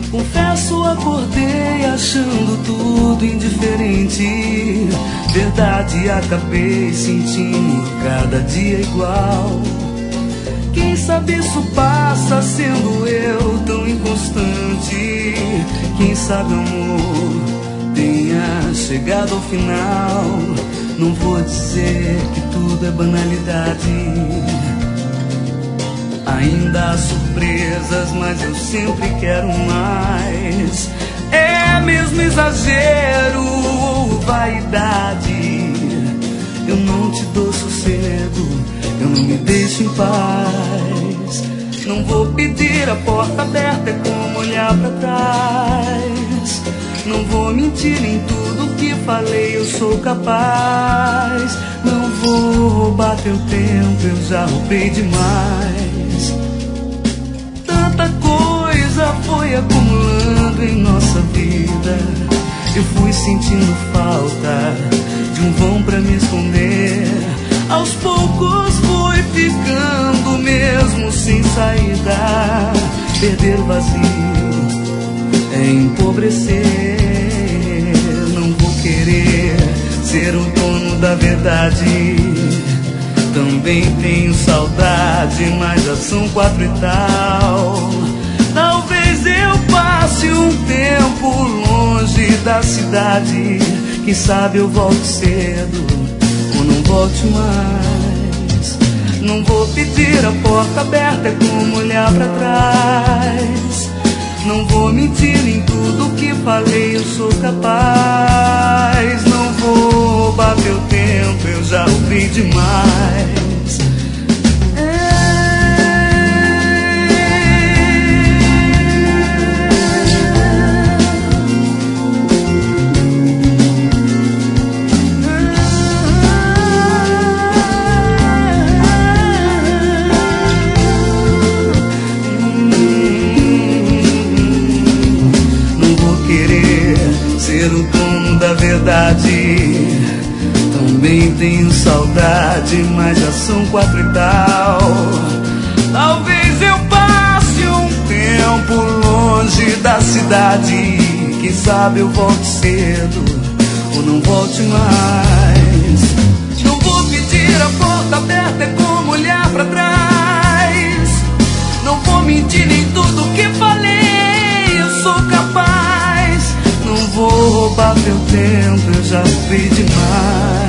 Confesso, acordei achando tudo indiferente. Verdade, acabei sentindo cada dia igual. Quem sabe isso passa sendo eu tão inconstante. Quem sabe, amor, tenha chegado ao final. Não vou dizer que tudo é banalidade. Ainda há surpresas, mas eu sempre quero mais. É mesmo exagero ou vaidade? Eu não te dou sossego, eu não me deixo em paz. Não vou pedir a porta aberta, é como olhar pra trás. Não vou mentir em tudo que falei, eu sou capaz. Não vou roubar teu tempo, eu já roubei demais. Tanta coisa foi acumulando em nossa vida. Eu fui sentindo falta de um vão pra me esconder. Aos poucos fui ficando mesmo sem saída. Perder o vazio é empobrecer. Não vou querer ser o dono da verdade. Também tenho saudade, mas já são 4 e tal. Talvez eu passe um tempo longe da cidade. Quem sabe eu volte cedo ou não volte mais. Não vou pedir a porta aberta, é como olhar pra trás. Não vou mentir em tudo que falei, eu sou capaz. Não vou roubar teu tempo, eu já roubei demais. Ser o dono da verdade. Também tenho saudade, mas já são 4 e tal. Talvez eu passe um tempo longe da cidade. Quem sabe eu volte cedo ou não volte mais. Não vou pedir a porta aberta, é como olhar pra trás. Não vou mentir em tudo que falei, eu sou capaz. Não vou roubar teu tempo, eu já fui demais.